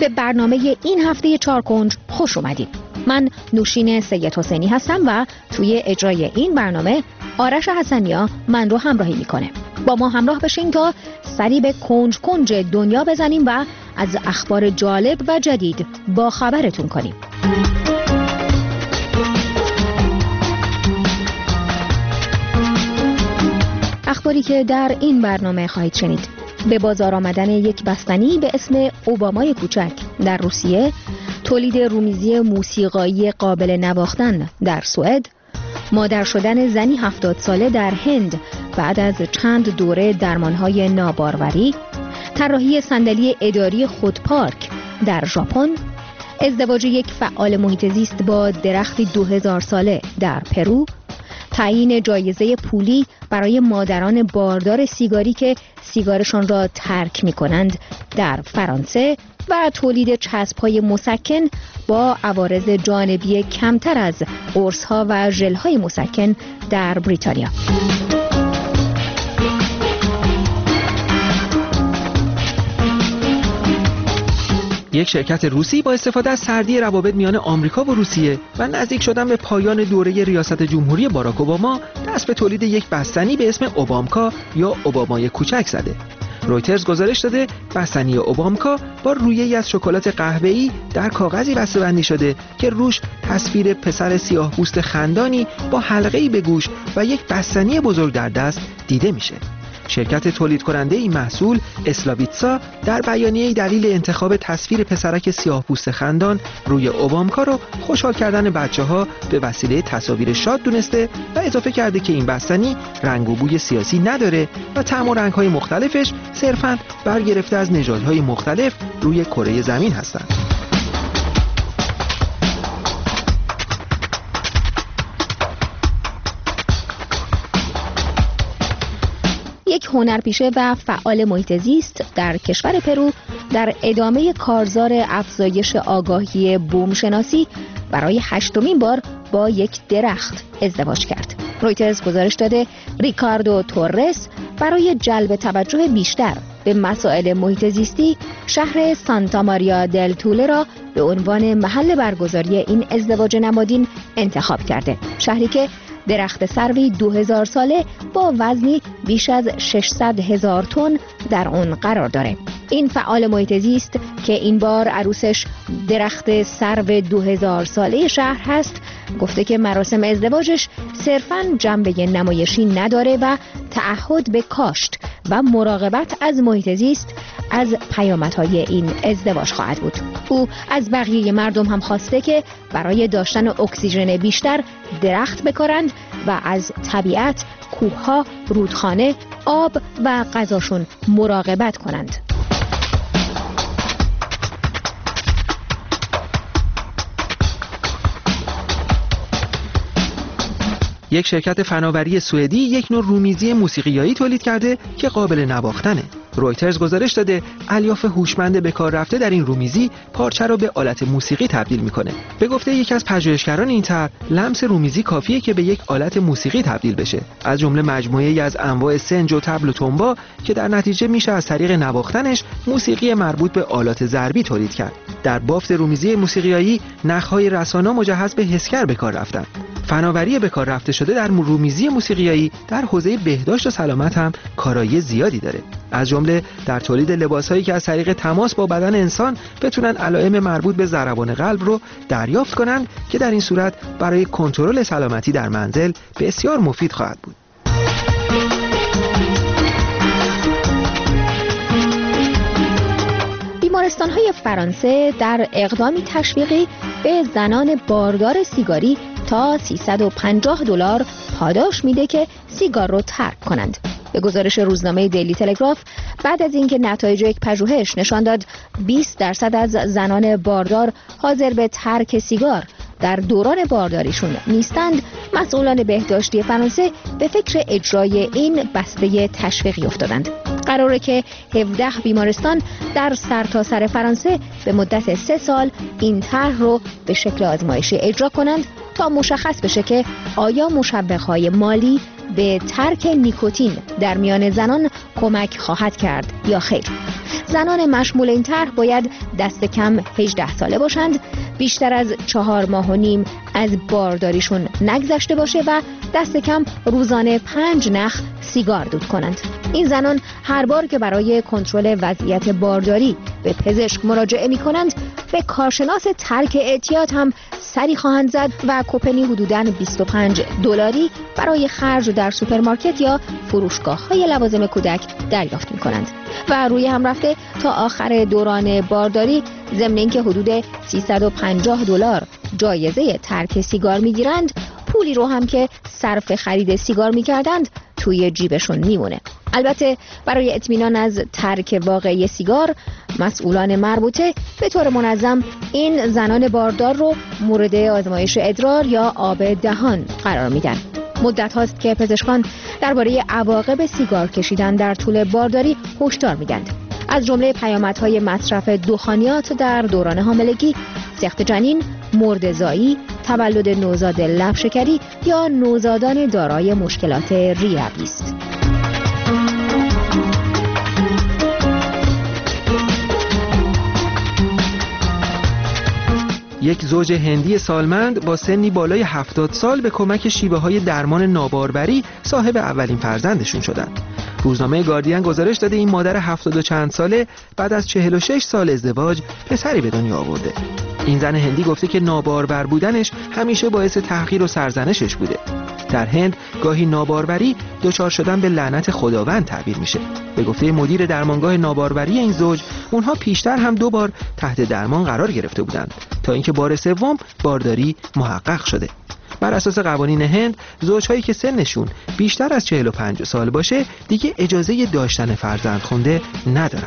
به برنامه این هفته چارکنج خوش اومدید. من نوشین سید حسینی هستم و توی اجرای این برنامه آرش حسنیا من رو همراهی میکنه. با ما همراه بشین تا سری به کنج کنج دنیا بزنیم و از اخبار جالب و جدید با خبرتون کنیم. اخباری که در این برنامه خواهید شنید: به بازار آمدن یک بستنی به اسم اوبامای کوچک در روسیه، تولید رومیزی موسیقایی قابل نواختن در سوئد، مادر شدن زنی 70 ساله در هند بعد از چند دوره درمانهای ناباروری، طراحی صندلی اداری خودپارک در ژاپن، ازدواج یک فعال محیط زیست با درختی 2000 ساله در پرو، تعیین جایزه پولی برای مادران باردار سیگاری که سیگارشان را ترک می‌کنند در فرانسه و تولید چسب‌های مسکن با عوارض جانبی کمتر از قرص‌ها و ژل‌های مسکن در بریتانیا. یک شرکت روسی با استفاده از سردی روابط میان آمریکا و روسیه و نزدیک شدن به پایان دوره ریاست جمهوری باراک اوباما دست به تولید یک بستنی به اسم اوبامکا یا اوبامای کوچک زده. رویترز گزارش داده بستنی اوبامکا با رویه‌ای از شکلات قهوه‌ای در کاغذی بسته‌بندی شده که روش تصویر پسر سیاه‌پوست خندانی با حلقه‌ای به گوش و یک بستنی بزرگ در دست دیده میشه. شرکت تولید کننده این محصول اسلاویتسا در بیانیه‌ای دلیل انتخاب تصویر پسرک سیاه‌پوست خندان روی اوبامکا رو خوشحال کردن بچه‌ها به وسیله تصاویر شاد دونسته و اضافه کرده که این بستنی رنگ و بوی سیاسی نداره و طعم و رنگ‌های مختلفش صرفاً برگرفته از نژادهای مختلف روی کره زمین هستند. یک هنرپیشه و فعال محیط زیست در کشور پرو در ادامه کارزار افزایش آگاهی بومشناسی برای 8مین بار با یک درخت ازدواج کرد. رویترز گزارش داده ریکاردو توررس برای جلب توجه بیشتر به مسائل محیط زیستی شهر سانتا ماریا دل توله را به عنوان محل برگزاری این ازدواج نمادین انتخاب کرده. شهری که درخت سروی 2000 ساله با وزنی بیش از 600,000 تن در آن قرار داره. این فعال محیط زیست که این بار عروسش درخت سرو 2000 ساله شهر هست گفته که مراسم ازدواجش صرفاً جنبه نمایشی نداره و تعهد به کاشت و مراقبت از محیط زیست از پیامدهای این ازدواج خواهد بود. او از بقیه مردم هم خواسته که برای داشتن اکسیژن بیشتر درخت بکارند و از طبیعت، کوهها، رودخانه، آب و غذاشون مراقبت کنند. یک شرکت فناوری سوئدی یک نوع رومیزی موسیقیایی تولید کرده که قابل نواختنه. رویترز گزارش داده الیاف هوشمند به کار رفته در این رومیزی پارچه را به آلت موسیقی تبدیل میکنه. به گفته یکی از پژوهشگران این طرح، لمس رومیزی کافیه که به یک آلت موسیقی تبدیل بشه، از جمله مجموعه‌ای از انواع سنج و طبل و تنبا که در نتیجه میشه از طریق نواختنش موسیقی مربوط به آلات ضربی تولید کرد. در بافت رومیزی موسیقیایی نخ‌های رسانا مجهز به حسگر به کار رفتن. فناوری به کار رفته شده در رومیزی موسیقیایی در حوزه بهداشت و سلامت هم کارایی زیادی داره، از جمله در تولید لباسهایی که از طریق تماس با بدن انسان بتونن علائم مربوط به ضربان قلب رو دریافت کنن که در این صورت برای کنترل سلامتی در منزل بسیار مفید خواهد بود. بیمارستان‌های فرانسه در اقدامی تشویقی به زنان باردار سیگاری تا $350 پاداش میده که سیگار رو ترک کنند. به گزارش روزنامه دیلی تلگراف، بعد از اینکه نتایج یک پژوهش نشان داد 20% از زنان باردار حاضر به ترک سیگار در دوران بارداریشون نیستند، مسئولان بهداشتی فرانسه به فکر اجرای این بسته تشویقی افتادند. قراره که 17 بیمارستان در سرتاسر فرانسه به مدت 3 سال این طرح رو به شکل آزمایشی اجرا کنند تا مشخص بشه که آیا مشوق‌های مالی به ترک نیکوتین در میان زنان کمک خواهد کرد یا خیر. زنان مشمول این طرح باید دست کم 18 ساله باشند، بیشتر از 4 ماه و نیم از بارداریشون نگذشته باشه و دست کم روزانه 5 نخ سیگار دود کنند. این زنان هر بار که برای کنترل وضعیت بارداری به پزشک مراجعه می کنند به کارشناس ترک اعتیاد هم سری خواهند زد و کوپنی حدوداً $25 برای خرج در سوپرمارکت یا فروشگاه‌های لوازم کودک دریافت می کنند و روی هم رفته تا آخر دوران بارداری ضمن اینکه حدود $350 جایزه ترک سیگار می گیرند، پولی رو هم که صرف خرید سیگار می کردند توی جیبشون میمونه. البته برای اطمینان از ترک واقعی سیگار، مسئولان مربوطه به طور منظم این زنان باردار رو مورد آزمایش ادرار یا آب دهان قرار میدن. مدت هاست که پزشکان درباره عواقب سیگار کشیدن در طول بارداری هشدار میدن. از جمله پیامدهای مصرف دخانیات در دوران حاملگی، سقط جنین، مرده‌زایی، تولد نوزاد لب شکری یا نوزادان دارای مشکلات ریوی است. یک زوج هندی سالمند با سنی بالای 70 سال به کمک شیوه‌های درمان ناباروری صاحب اولین فرزندشون شدند. روزنامه گاردین گزارش داده این مادر 70 و چند ساله بعد از 46 سال ازدواج پسری به دنیا آورده. این زن هندی گفته که نابارور بودنش همیشه باعث تحقیر و سرزنشش بوده. در هند گاهی ناباروری دچار شدن به لعنت خداوند تعبیر میشه. به گفته مدیر درمانگاه ناباروری این زوج، اونها پیشتر هم 2 بار تحت درمان قرار گرفته بودند تا اینکه بار سوم بارداری محقق شده. بر اساس قوانین هند، زوجهایی که سنشون بیشتر از 45 سال باشه دیگه اجازه داشتن فرزند خونده ندارن.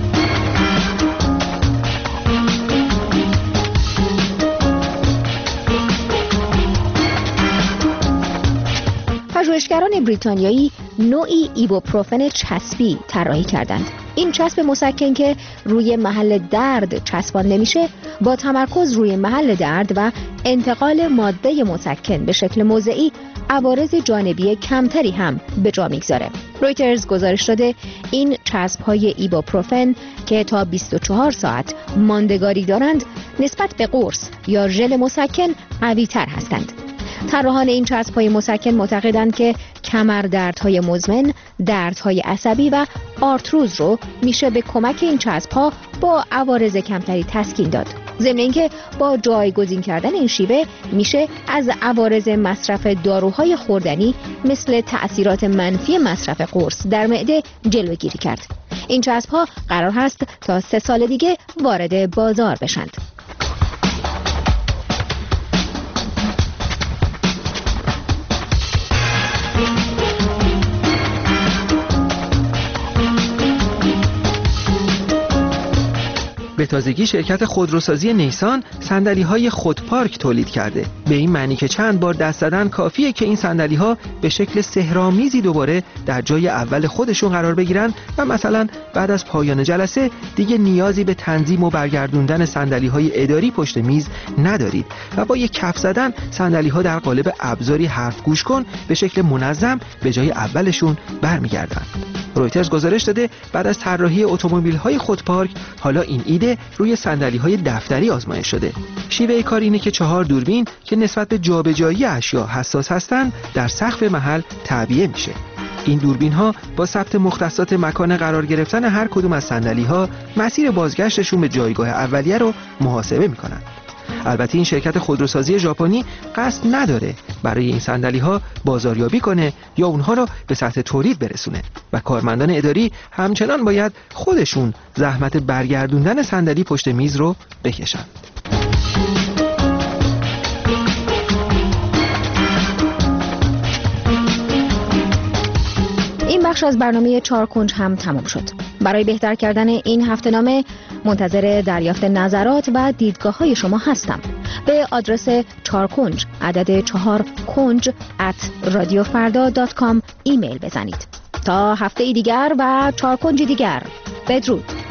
پژوهشگران بریتانیایی نوعی ایبوپروفن چسبی طراحی کردند. این چسب مسکن که روی محل درد چسبانده میشه، با تمرکز روی محل درد و انتقال ماده مسکن به شکل موضعی عوارض جانبی کمتری هم به جا میگذاره. رویترز گزارش داده این چسب‌های ایبوپروفن که تا 24 ساعت ماندگاری دارند، نسبت به قرص یا ژل مسکن قوی‌تر هستند. طراحان این چسب‌های مسکن معتقدند که کمردردهای مزمن، دردهای عصبی و آرتروز رو میشه به کمک این چسب‌ها با عوارض کمتری تسکین داد. ضمن اینکه با جایگزین کردن این شیوه میشه از عوارض مصرف داروهای خوردنی مثل تأثیرات منفی مصرف قرص در معده جلوگیری کرد. این چسب‌ها قرار هست تا 3 سال دیگه وارد بازار بشند. به تازگی شرکت خودروسازی نیسان صندلی‌های خودپارک تولید کرده. به این معنی که چند بار دست زدن کافیه که این صندلی‌ها به شکل سحرآمیزی دوباره در جای اول خودشون قرار بگیرن و مثلا بعد از پایان جلسه دیگه نیازی به تنظیم و برگردوندن صندلی‌های اداری پشت میز ندارید و با یک کف زدن صندلی‌ها در قالب ابزاری حرف گوش کن به شکل منظم به جای اولشون برمیگردن. رویترز گزارش داده بعد از طراحی اتومبیل‌های خودپارک حالا این ایده روی صندلی‌های دفتری آزمایش شده. شیوه کار اینه که 4 دوربین که نسبت به جابجایی اشیا حساس هستند در سقف محل تعبیه میشه. این دوربین‌ها با ثبت مختصات مکان قرار گرفتن هر کدوم از صندلی‌ها مسیر بازگشتشون به جایگاه اولیه رو محاسبه می‌کنند. البته این شرکت خودروسازی ژاپنی قصد نداره برای این صندلی‌ها بازاریابی کنه یا اونها رو به سطح تولید برسونه و کارمندان اداری همچنان باید خودشون زحمت برگردوندن صندلی پشت میز رو بکشن. این بخش از برنامه 4 کنج هم تمام شد. برای بهتر کردن این هفته‌نامه منتظر دریافت نظرات و دیدگاه‌های شما هستم. به آدرس 4 کنج عدد 4 کنج @radiofarda.com ایمیل بزنید. تا هفته دیگر و 4 کنج دیگر، بدرود.